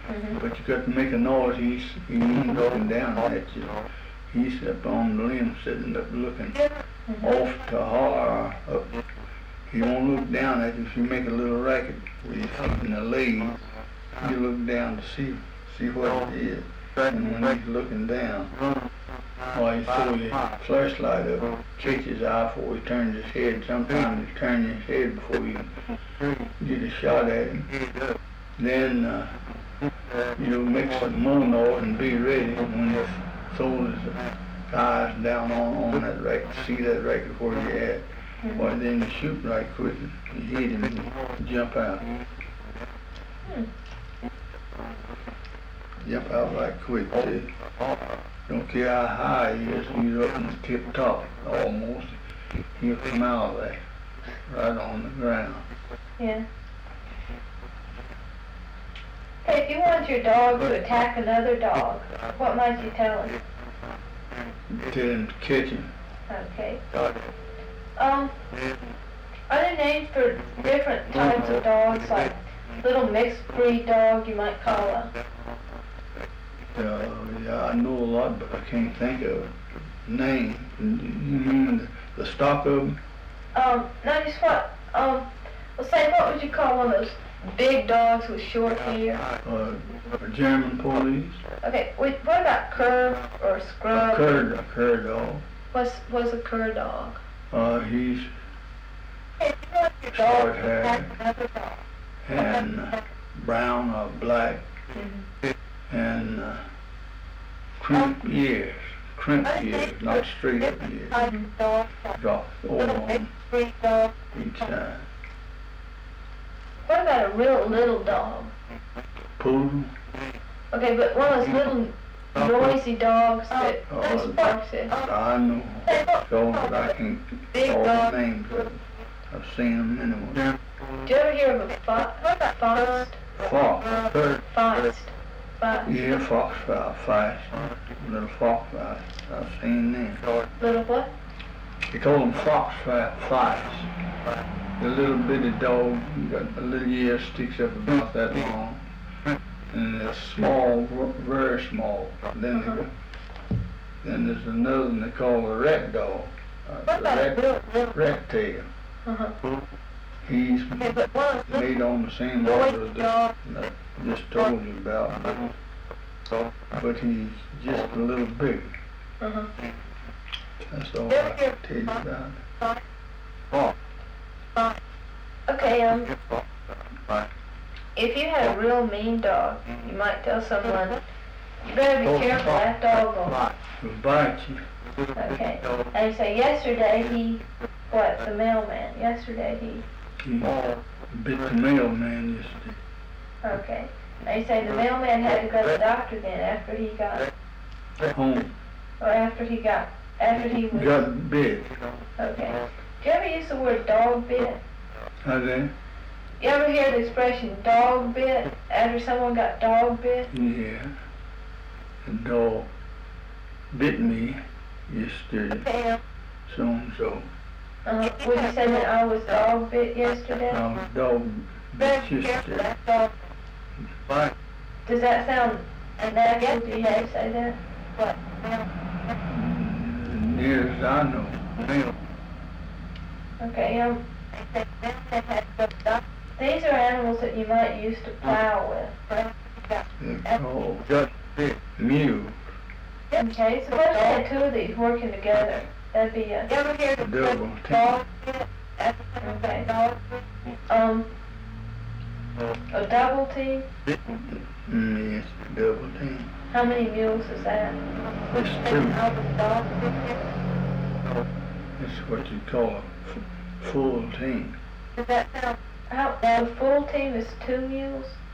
but you got to make a noise. He ain't looking down at you. He's up on the limb, sitting up looking off to holler up. He won't look down at you if you make a little racket with your feet in the leaves. You look down to see what it is. And when he's looking down, while you throw your flashlight up, catch his eye before he turns his head. Sometimes he turns his head before you get a shot at him. Then you'll make some more noise and be ready. When he throws his eyes down on that racket, see that racket where you're at. Well, then you shoot right quick. You hit him and jump out. Jump out right quick too. Don't care how high he is, he's up in the tip top almost. He'll come out of there, right on the ground. Yeah. Hey, if you want your dog to attack another dog, what might you tell him? Tell him to catch him. Okay. Are there names for different types of dogs, like little mixed breed dog you might call a... Yeah, I know a lot, but I can't think of a name. You mean the stock of them? No, just what, let's say, what would you call one of those big dogs with short hair? A German police. Okay, what about cur or scrub? A cur dog. What's a cur dog? He's short hair and brown or black and crimped ears, not straight up ears. Drop over on each side. What about a real little dog? Poodle. Okay, but one of those little noisy dogs that just barks at. I know. So, but I can't call the names of them. I've seen them anyway. Did you ever hear of a fox? Fox. Fox. Yeah, foxfire, feist. Little foxfire. I've seen them. Little what? They call them foxfire, feist. The little bitty dog, got a little ear sticks up about that long. And they're small, very small. Then there's another one they call a rat dog. Rat tail. He's made on the same order that I just told you about, but he's just a little big. That's all I can tell you about it. Okay, if you had a real mean dog, you might tell someone, you better be careful, that dog will bite you. Okay, and you say, yesterday the mailman, yesterday he bit the mailman yesterday. Okay, and you say the mailman had to go to the doctor then after he got home. Or after he was... Got bit. Okay. Do you ever use the word dog bit? How's that? You ever hear the expression dog bit after someone got dog bit? Yeah. The dog bit me yesterday. So and so. Would you say that I was dog bit yesterday? I was dog bit yesterday. Does that sound natural? Do you have to say that? What? Near as I know. Okay, these are animals that you might use to plow with. They're called mules. Okay, suppose you had two of these working together. That'd be a double team. Okay. A double team? Yes, double team. How many mules is that? It's two. That's what you call a full team. Does that sound... a full team is 2 mules?